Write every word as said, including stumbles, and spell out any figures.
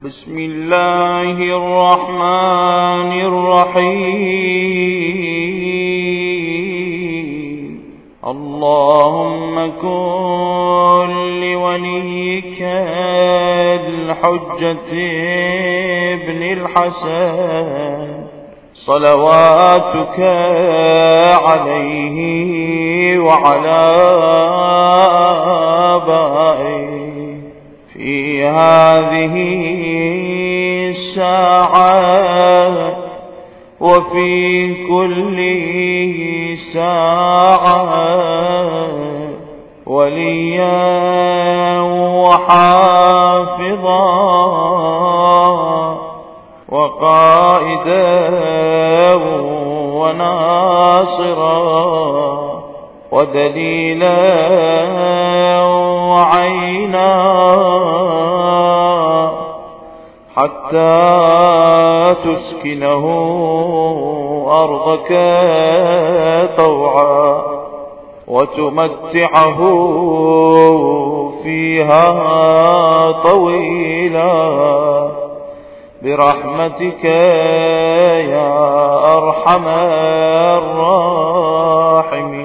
بسم الله الرحمن الرحيم. اللهم كن لوليك الحجة ابن الحسن صلواتك عليه وعلى آبائه في هذه الساعة وفي كل ساعة وليا وحافظا وقائدا وناصرا ودليلا وعينا حتى تسكنه أرضك طوعا وتمتعه فيها طويلا برحمتك يا أرحم الراحمين.